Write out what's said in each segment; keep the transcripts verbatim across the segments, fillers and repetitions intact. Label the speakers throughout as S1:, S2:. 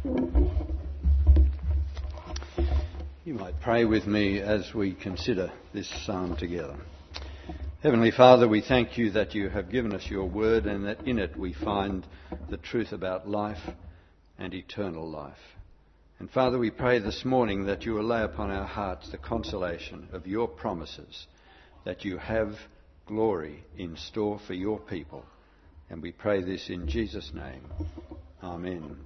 S1: You might pray with me as we consider this psalm together. Heavenly Father, we thank you that you have given us your word and that in it we find the truth about life and eternal life. And Father, we pray this morning that you will lay upon our hearts the consolation of your promises, that you have glory in store for your people. And we pray this in Jesus' name. Amen.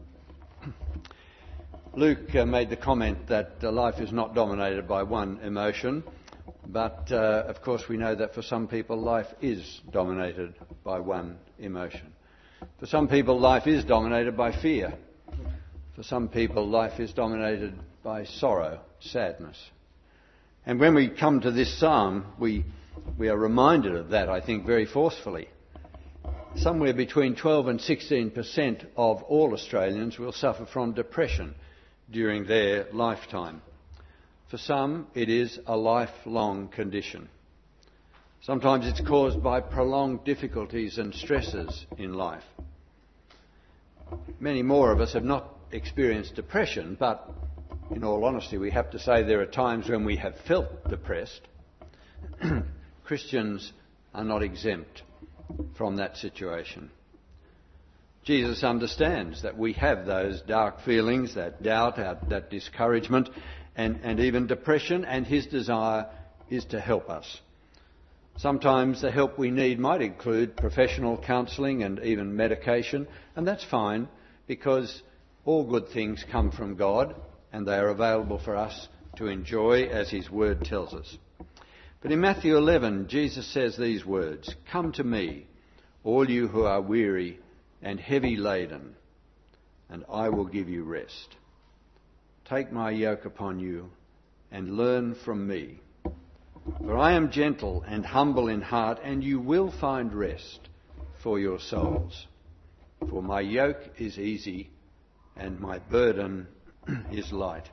S1: Luke uh, made the comment that uh, life is not dominated by one emotion, but uh, of course we know that for some people life is dominated by one emotion. For some people life is dominated by fear. For some people life is dominated by sorrow, sadness. And when we come to this psalm, we, we are reminded of that, I think, very forcefully. Somewhere between twelve and sixteen percent of all Australians will suffer from depression during their lifetime. For some, it is a lifelong condition. Sometimes it's caused by prolonged difficulties and stresses in life. Many more of us have not experienced depression, but in all honesty, we have to say there are times when we have felt depressed. Christians are not exempt from that situation. Jesus understands that we have those dark feelings, that doubt, that discouragement, and, and even depression, and his desire is to help us. Sometimes the help we need might include professional counselling and even medication, and that's fine because all good things come from God and they are available for us to enjoy as his word tells us. But in Matthew eleven, Jesus says these words, "Come to me, all you who are weary and heavy laden, and I will give you rest. Take my yoke upon you and learn from me. For I am gentle and humble in heart, and you will find rest for your souls. For my yoke is easy and my burden is light."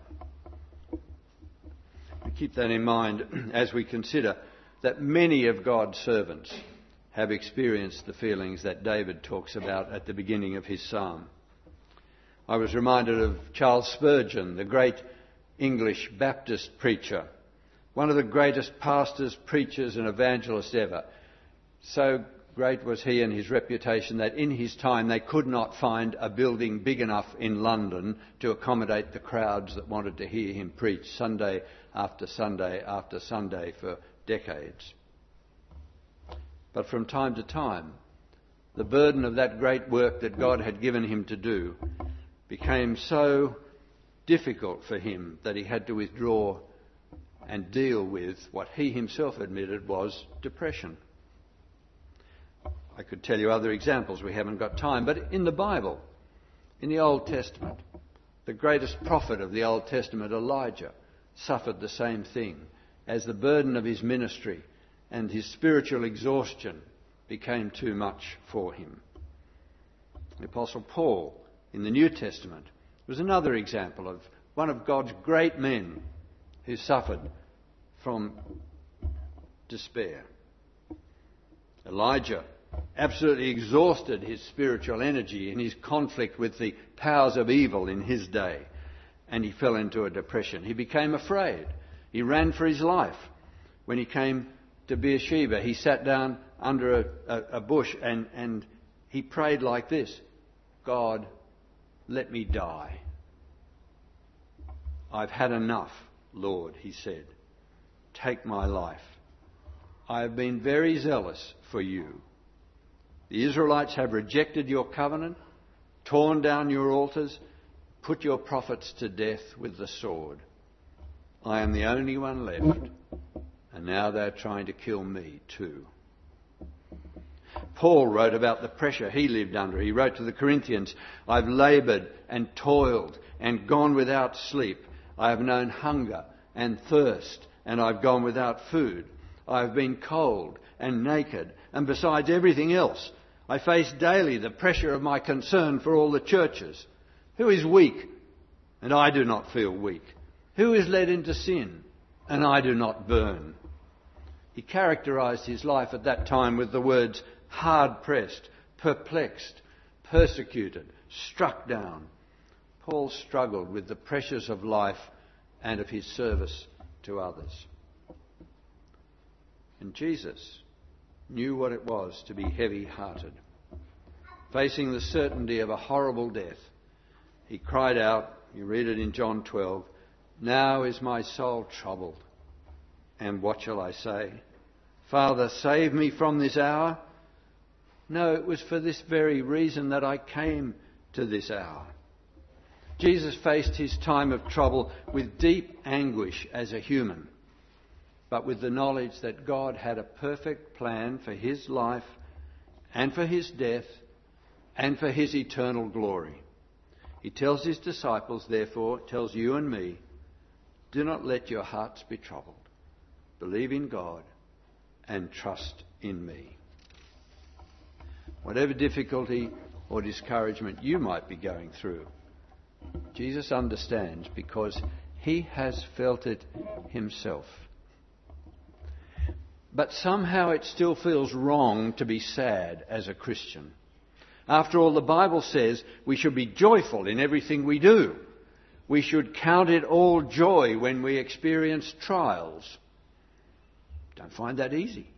S1: We keep that in mind as we consider that many of God's servants have experienced the feelings that David talks about at the beginning of his psalm. I was reminded of Charles Spurgeon, the great English Baptist preacher, one of the greatest pastors, preachers and evangelists ever. So great was he and his reputation that in his time they could not find a building big enough in London to accommodate the crowds that wanted to hear him preach Sunday after Sunday after Sunday for decades. But from time to time, the burden of that great work that God had given him to do became so difficult for him that he had to withdraw and deal with what he himself admitted was depression. I could tell you other examples, we haven't got time, but in the Bible, in the Old Testament, the greatest prophet of the Old Testament, Elijah, suffered the same thing as the burden of his ministry and his spiritual exhaustion became too much for him. The Apostle Paul in the New Testament was another example of one of God's great men who suffered from despair. Elijah absolutely exhausted his spiritual energy in his conflict with the powers of evil in his day, and he fell into a depression. He became afraid. He ran for his life. When he came to Beersheba, he sat down under a, a, a bush and, and he prayed like this, "God, let me die. I've had enough, Lord," he said. "Take my life. I have been very zealous for you. The Israelites have rejected your covenant, torn down your altars, put your prophets to death with the sword. I am the only one left, and now they're trying to kill me too." Paul wrote about the pressure he lived under. He wrote to the Corinthians, "I've laboured and toiled and gone without sleep. I have known hunger and thirst, and I've gone without food. I have been cold and naked, and besides everything else, I face daily the pressure of my concern for all the churches. Who is weak? And I do not feel weak. Who is led into sin? And I do not burn." He characterised his life at that time with the words hard-pressed, perplexed, persecuted, struck down. Paul struggled with the pressures of life and of his service to others. And Jesus knew what it was to be heavy-hearted. Facing the certainty of a horrible death, he cried out, you read it in John twelve, "Now is my soul troubled. And what shall I say? Father, save me from this hour? No, it was for this very reason that I came to this hour." Jesus faced his time of trouble with deep anguish as a human, but with the knowledge that God had a perfect plan for his life and for his death and for his eternal glory. He tells his disciples, therefore, tells you and me, do not let your hearts be troubled. Believe in God and trust in me. Whatever difficulty or discouragement you might be going through, Jesus understands because he has felt it himself. But somehow it still feels wrong to be sad as a Christian. After all, the Bible says we should be joyful in everything we do. We should count it all joy when we experience trials. Don't find that easy.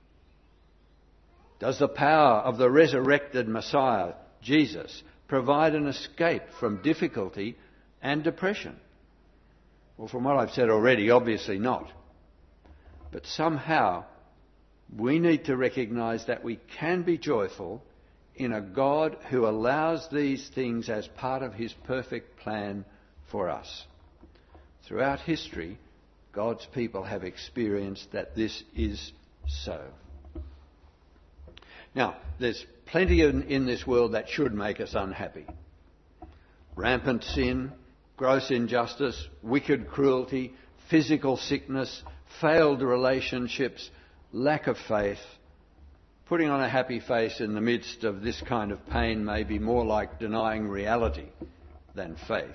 S1: Does the power of the resurrected Messiah, Jesus, provide an escape from difficulty and depression? Well, from what I've said already, obviously not. But somehow we need to recognise that we can be joyful in a God who allows these things as part of his perfect plan for us. Throughout history, God's people have experienced that this is so. Now, there's plenty in, in this world that should make us unhappy. Rampant sin, gross injustice, wicked cruelty, physical sickness, failed relationships, lack of faith. Putting on a happy face in the midst of this kind of pain may be more like denying reality than faith.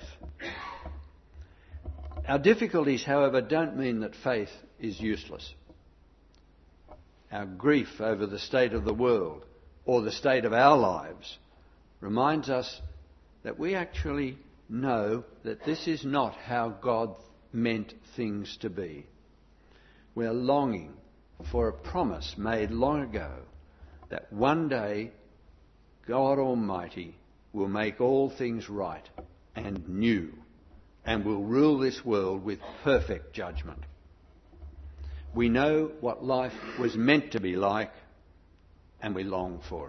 S1: Our difficulties, however, don't mean that faith is useless. Our grief over the state of the world or the state of our lives reminds us that we actually know that this is not how God meant things to be. We're longing for a promise made long ago that one day God Almighty will make all things right and new and will rule this world with perfect judgment. We know what life was meant to be like and we long for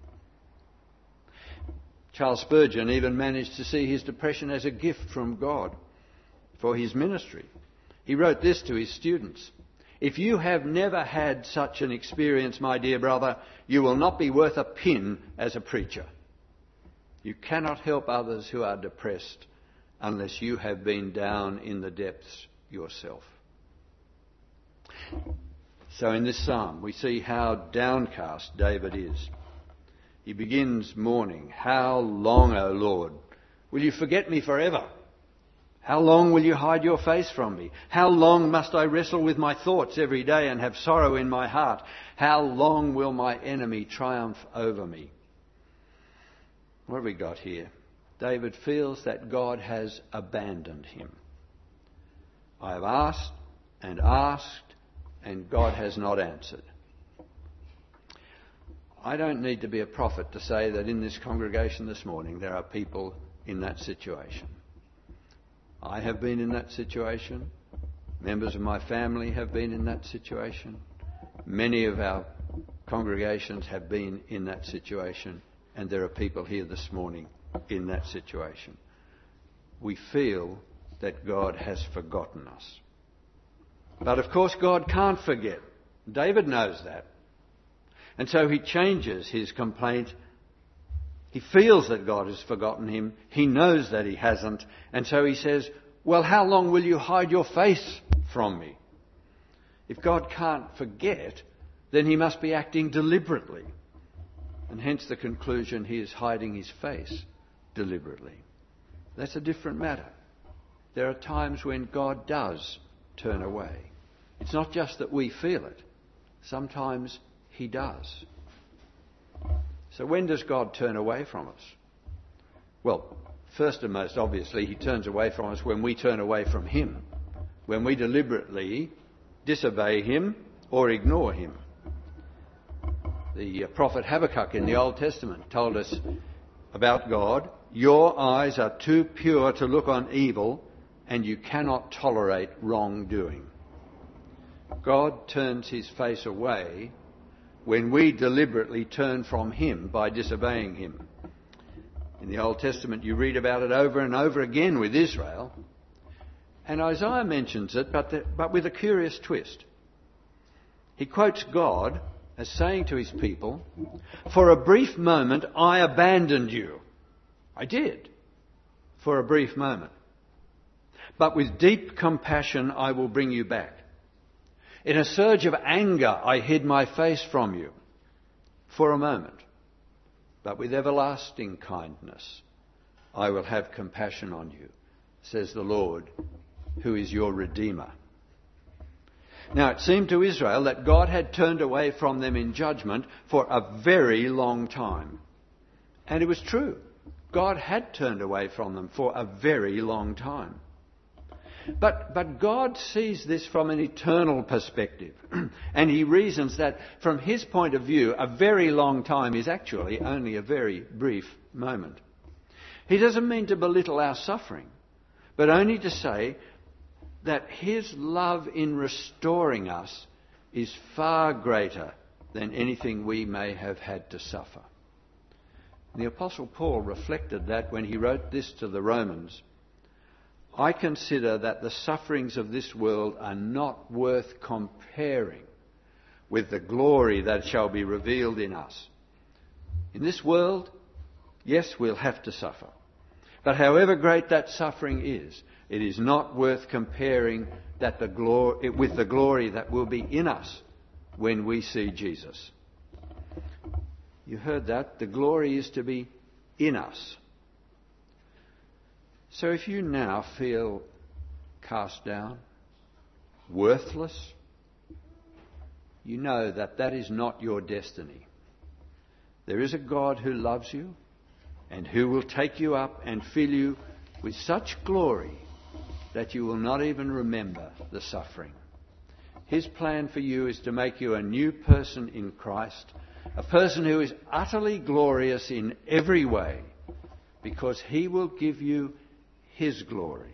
S1: it. Charles Spurgeon even managed to see his depression as a gift from God for his ministry. He wrote this to his students: "If you have never had such an experience, my dear brother, you will not be worth a pin as a preacher. You cannot help others who are depressed unless you have been down in the depths yourself." So in this psalm we see how downcast David is. He begins mourning, "How long, O Lord, will you forget me forever? How long will you hide your face from me? How long must I wrestle with my thoughts every day and have sorrow in my heart? How long will my enemy triumph over me?" What have we got here? David feels that God has abandoned him. I have asked and asked, and God has not answered. I don't need to be a prophet to say that in this congregation this morning there are people in that situation. I have been in that situation. Members of my family have been in that situation. Many of our congregations have been in that situation, and there are people here this morning in that situation. We feel that God has forgotten us. But of course God can't forget. David knows that. And so he changes his complaint. He feels that God has forgotten him. He knows that he hasn't. And so he says, "Well, how long will you hide your face from me?" If God can't forget, then he must be acting deliberately. And hence the conclusion, he is hiding his face deliberately. That's a different matter. There are times when God does turn away. It's not just that we feel it. Sometimes he does. So when does God turn away from us? Well, First and most obviously, he turns away from us when we turn away from him, when we deliberately disobey him or ignore him. The prophet Habakkuk in the Old Testament told us about God, "Your eyes are too pure to look on evil, and you cannot tolerate wrongdoing." God turns his face away when we deliberately turn from him by disobeying him. In the Old Testament you read about it over and over again with Israel, and Isaiah mentions it, but, the, but with a curious twist. He quotes God as saying to his people, "For a brief moment I abandoned you." I did, for a brief moment. "But with deep compassion I will bring you back. In a surge of anger I hid my face from you, for a moment. But with everlasting kindness I will have compassion on you, says the Lord, who is your Redeemer." Now, it seemed to Israel that God had turned away from them in judgment for a very long time. And it was true. God had turned away from them for a very long time. But, but God sees this from an eternal perspective. And he reasons that from his point of view, a very long time is actually only a very brief moment. He doesn't mean to belittle our suffering, but only to say that his love in restoring us is far greater than anything we may have had to suffer. The Apostle Paul reflected that when he wrote this to the Romans: "I consider that the sufferings of this world are not worth comparing with the glory that shall be revealed in us." In this world, yes, we'll have to suffer. But however great that suffering is, it is not worth comparing that the glory, with the glory that will be in us when we see Jesus. You heard that. The glory is to be in us. So if you now feel cast down, worthless, you know that that is not your destiny. There is a God who loves you and who will take you up and fill you with such glory that you will not even remember the suffering. His plan for you is to make you a new person in Christ, a person who is utterly glorious in every way, because he will give you his glory.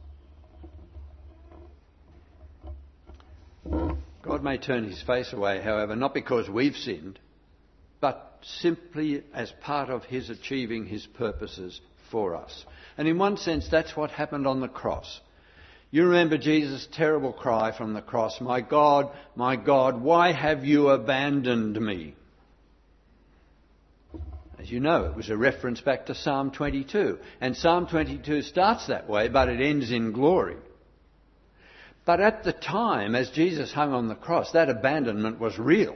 S1: God may turn his face away, however, not because we've sinned, but simply as part of his achieving his purposes for us. And in one sense, that's what happened on the cross. You remember Jesus' terrible cry from the cross, "My God, my God, why have you abandoned me?" As you know, it was a reference back to Psalm twenty-two. And Psalm twenty-two starts that way, but it ends in glory. But at the time, as Jesus hung on the cross, that abandonment was real.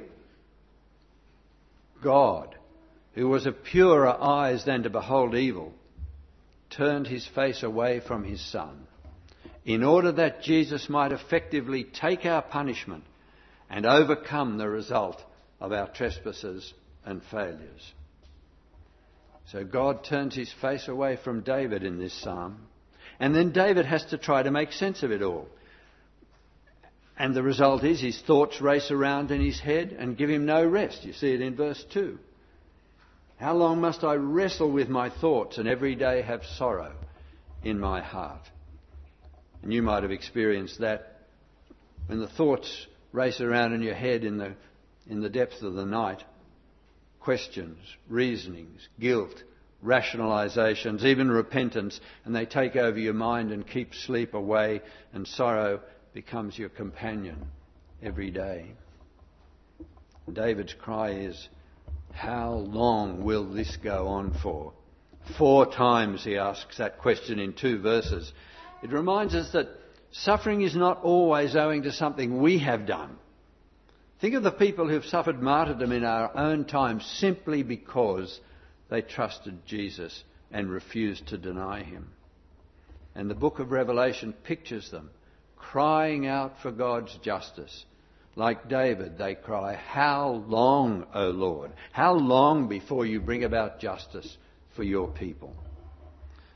S1: God, who was of purer eyes than to behold evil, turned his face away from his Son, in order that Jesus might effectively take our punishment and overcome the result of our trespasses and failures. So God turns his face away from David in this psalm, and then David has to try to make sense of it all. And the result is his thoughts race around in his head and give him no rest. You see it in verse two. "How long must I wrestle with my thoughts and every day have sorrow in my heart?" And you might have experienced that when the thoughts race around in your head in the, in the depths of the night. Questions, reasonings, guilt, rationalisations, even repentance, and they take over your mind and keep sleep away, and sorrow becomes your companion every day. David's cry is, "How long will this go on for?" Four times he asks that question in two verses. It reminds us that suffering is not always owing to something we have done. Think of the people who've suffered martyrdom in our own time simply because they trusted Jesus and refused to deny him. And the book of Revelation pictures them crying out for God's justice. Like David, they cry, "How long, O Lord? How long before you bring about justice for your people?"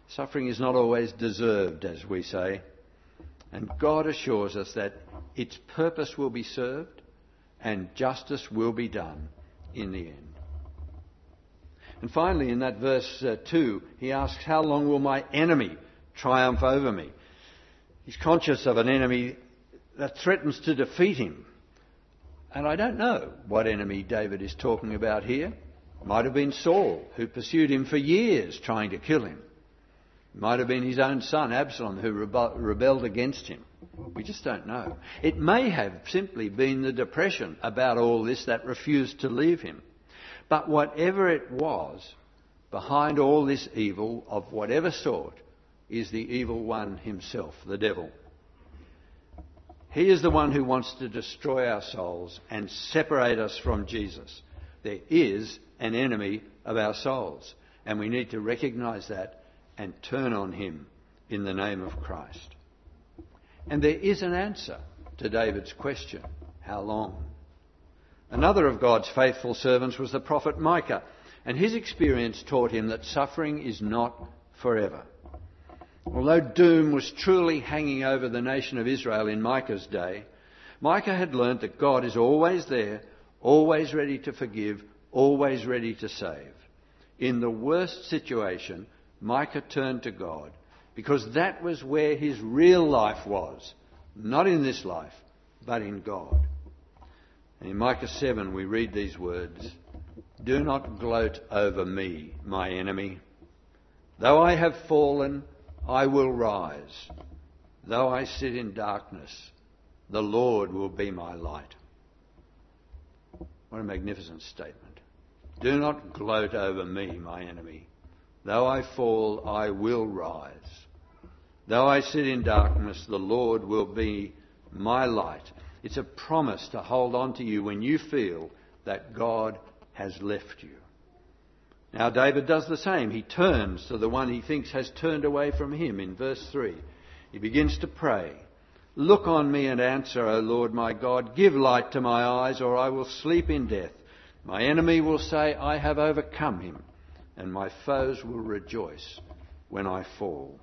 S1: Suffering is not always deserved, as we say. And God assures us that its purpose will be served and justice will be done in the end. And finally, in that verse uh, two, he asks, how long will my enemy triumph over me? He's conscious of an enemy that threatens to defeat him. And I don't know what enemy David is talking about here. It might have been Saul, who pursued him for years trying to kill him. It might have been his own son, Absalom, who rebe- rebelled against him. We just don't know. It may have simply been the depression about all this that refused to leave him. But whatever it was, behind all this evil of whatever sort is the evil one himself, the devil. He is the one who wants to destroy our souls and separate us from Jesus. There is an enemy of our souls, and we need to recognise that and turn on him in the name of Christ. And there is an answer to David's question, how long? Another of God's faithful servants was the prophet Micah, and his experience taught him that suffering is not forever. Although doom was truly hanging over the nation of Israel in Micah's day, Micah had learnt that God is always there, always ready to forgive, always ready to save. In the worst situation, Micah turned to God because that was where his real life was, not in this life, but in God. And in Micah seven we read these words, "Do not gloat over me, my enemy. Though I have fallen, I will rise. Though I sit in darkness, the Lord will be my light." What a magnificent statement. Do not gloat over me, my enemy. Though I fall, I will rise. Though I sit in darkness, the Lord will be my light. It's a promise to hold on to you when you feel that God has left you. Now David does the same. He turns to the one he thinks has turned away from him in verse three. He begins to pray. "Look on me and answer, O Lord my God. Give light to my eyes, or I will sleep in death. My enemy will say, I have overcome him, and my foes will rejoice when I fall."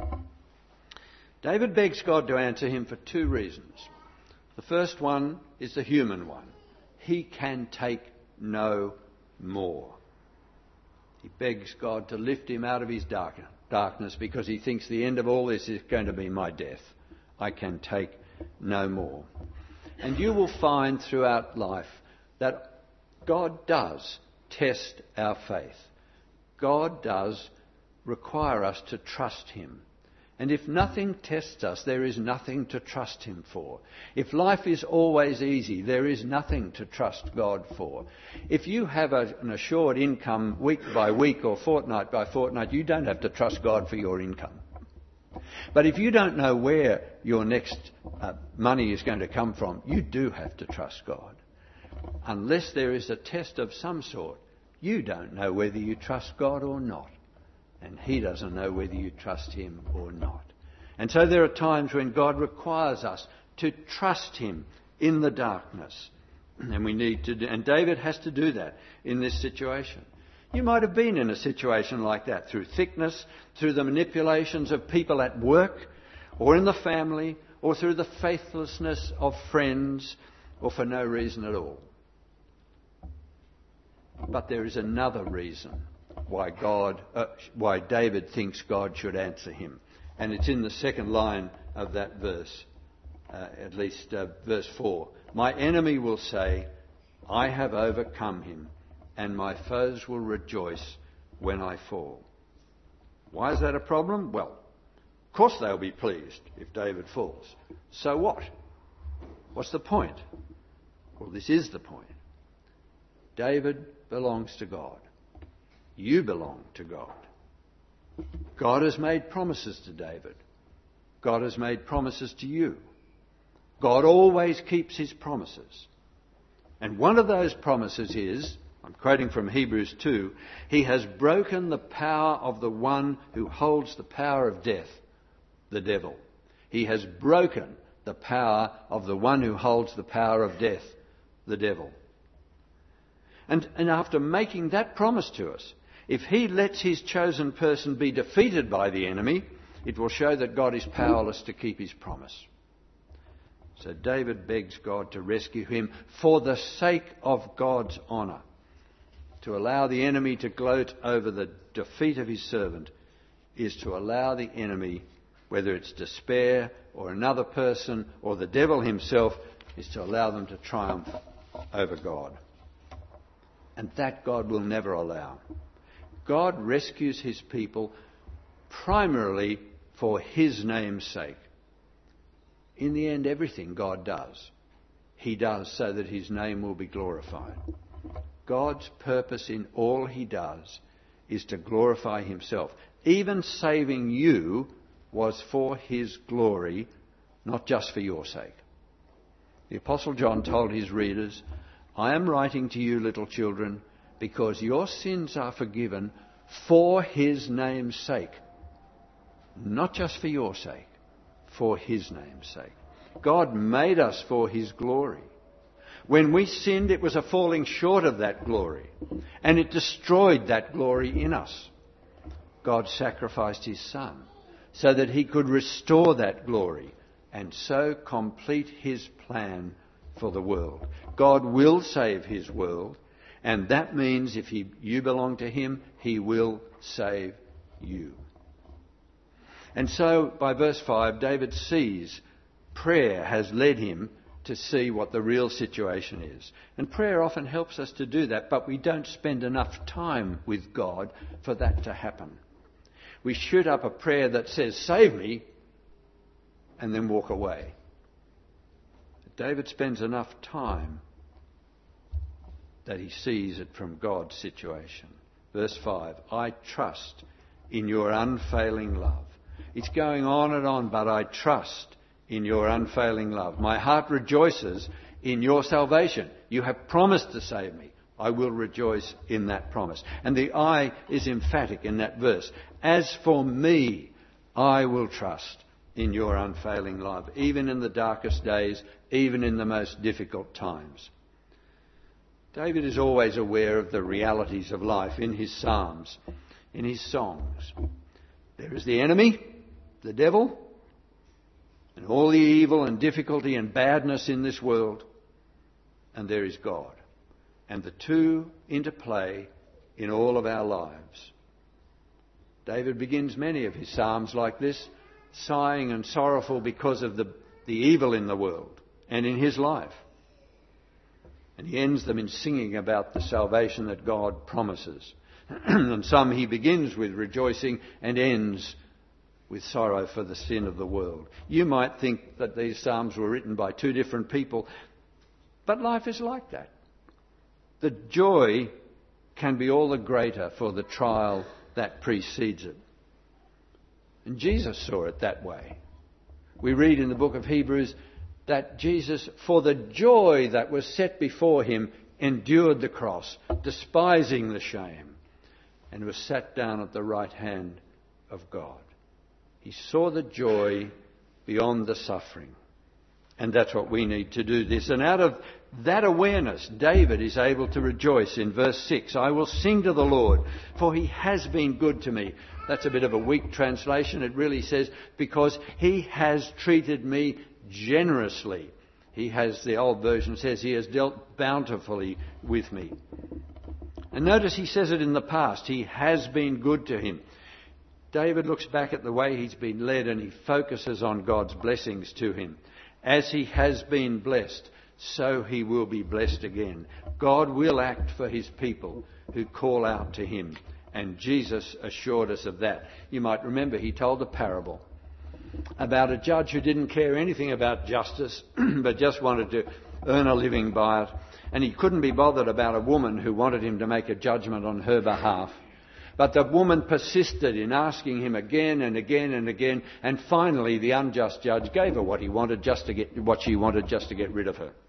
S1: David begs God to answer him for two reasons. The first one is the human one. He can take no more. He begs God to lift him out of his dark, darkness because he thinks the end of all this is going to be my death. I can take no more. And you will find throughout life that God does test our faith. God does require us to trust him. And if nothing tests us, there is nothing to trust him for. If life is always easy, there is nothing to trust God for. If you have a, an assured income week by week or fortnight by fortnight, you don't have to trust God for your income. But if you don't know where your next uh, money is going to come from, you do have to trust God. Unless there is a test of some sort, you don't know whether you trust God or not. And he doesn't know whether you trust him or not. And so there are times when God requires us to trust him in the darkness. And we need to do, and David has to do that in this situation. You might have been in a situation like that through thickness, through the manipulations of people at work, or in the family, or through the faithlessness of friends, or for no reason at all. But there is another reason why God, uh, why David thinks God should answer him. And it's in the second line of that verse, uh, at least uh, verse four. "My enemy will say, I have overcome him, and my foes will rejoice when I fall." Why is that a problem? Well, of course they'll be pleased if David falls. So what? What's the point? Well, this is the point. David belongs to God. You belong to God. God has made promises to David. God has made promises to you. God always keeps his promises. And one of those promises is, I'm quoting from Hebrews two, he has broken the power of the one who holds the power of death, the devil. He has broken the power of the one who holds the power of death, the devil. And, and after making that promise to us, If he lets his chosen person be defeated by the enemy, it will show that God is powerless to keep his promise. So David begs God to rescue him for the sake of God's honour. To allow the enemy to gloat over the defeat of his servant is to allow the enemy, whether it's despair or another person or the devil himself, is to allow them to triumph over God. And that God will never allow. God rescues his people primarily for his name's sake. In the end, everything God does, he does so that his name will be glorified. God's purpose in all he does is to glorify himself. Even saving you was for his glory, not just for your sake. The Apostle John told his readers, I am writing to you, little children, because your sins are forgiven for his name's sake. Not just for your sake, for his name's sake. God made us for his glory. When we sinned, it was a falling short of that glory, and it destroyed that glory in us. God sacrificed his Son so that he could restore that glory and so complete his plan for the world. God will save his world, and that means if he, you belong to him, he will save you. And so, by verse five, David sees prayer has led him to see what the real situation is. And prayer often helps us to do that, but we don't spend enough time with God for that to happen. We shoot up a prayer that says, save me, and then walk away. David spends enough time that he sees it from God's situation. Verse five, I trust in your unfailing love. It's going on and on, but I trust in your unfailing love. My heart rejoices in your salvation. You have promised to save me. I will rejoice in that promise. And the I is emphatic in that verse. As for me, I will trust in your unfailing love, even in the darkest days, even in the most difficult times. David is always aware of the realities of life in his psalms, in his songs. There is the enemy, the devil, and all the evil and difficulty and badness in this world, and there is God. And the two interplay in all of our lives. David begins many of his psalms like this, sighing and sorrowful because of the, the evil in the world and in his life. And he ends them in singing about the salvation that God promises. And some he begins with rejoicing and ends with sorrow for the sin of the world. You might think that these psalms were written by two different people, but life is like that. The joy can be all the greater for the trial that precedes it. And Jesus saw it that way. We read in the book of Hebrews that Jesus, for the joy that was set before him, endured the cross, despising the shame, and was sat down at the right hand of God. He saw the joy beyond the suffering. And that's what we need to do this. And out of that awareness, David is able to rejoice in verse six. I will sing to the Lord, for he has been good to me. That's a bit of a weak translation. It really says, because he has treated me generously. He has, the old version says, he has dealt bountifully with me. And notice he says it in the past. He has been good to him. David looks back at the way he's been led and he focuses on God's blessings to him. As he has been blessed, so he will be blessed again. God will act for his people who call out to him. And Jesus assured us of that. You might remember he told a parable about a judge who didn't care anything about justice, but just wanted to earn a living by it. And he couldn't be bothered about a woman who wanted him to make a judgment on her behalf. But the woman persisted in asking him again and again and again, and finally the unjust judge gave her what he wanted just to get what she wanted just to get rid of her.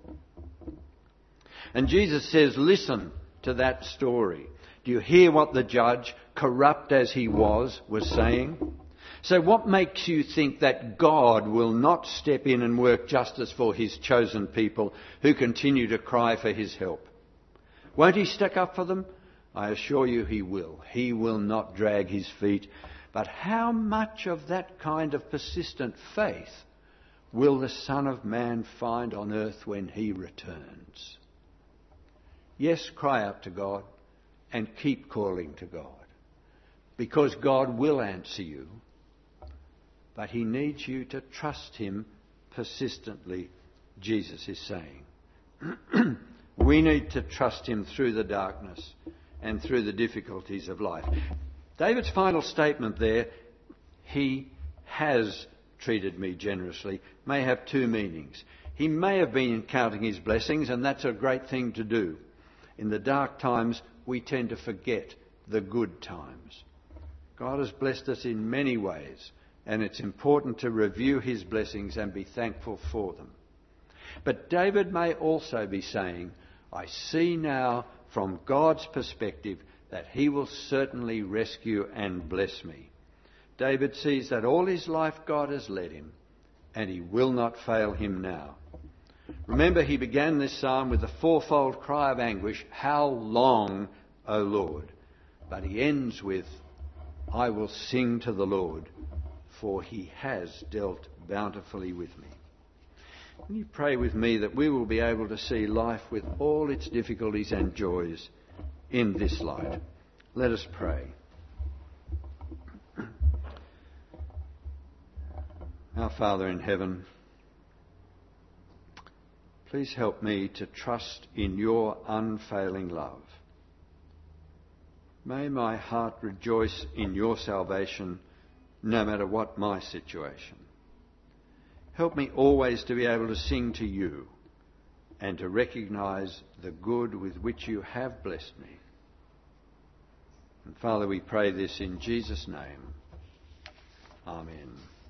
S1: And Jesus says, listen to that story. Do you hear what the judge, corrupt as he was, was saying? So what makes you think that God will not step in and work justice for his chosen people who continue to cry for his help? Won't he stick up for them? I assure you he will. He will not drag his feet. But how much of that kind of persistent faith will the Son of Man find on earth when he returns? Yes, cry out to God and keep calling to God, because God will answer you. But he needs you to trust him persistently, Jesus is saying. We need to trust him through the darkness and through the difficulties of life. David's final statement there, he has treated me generously, may have two meanings. He may have been counting his blessings, and that's a great thing to do. In the dark times, we tend to forget the good times. God has blessed us in many ways, and it's important to review his blessings and be thankful for them. But David may also be saying, I see now from God's perspective that he will certainly rescue and bless me. David sees that all his life God has led him, and he will not fail him now. Remember, he began this psalm with a fourfold cry of anguish, how long, O Lord? But he ends with, I will sing to the Lord, for he has dealt bountifully with me. Will you pray with me that we will be able to see life with all its difficulties and joys in this light? Let us pray. Our Father in heaven, please help me to trust in your unfailing love. May my heart rejoice in your salvation, no matter what my situation. Help me always to be able to sing to you and to recognise the good with which you have blessed me. And Father, we pray this in Jesus' name. Amen.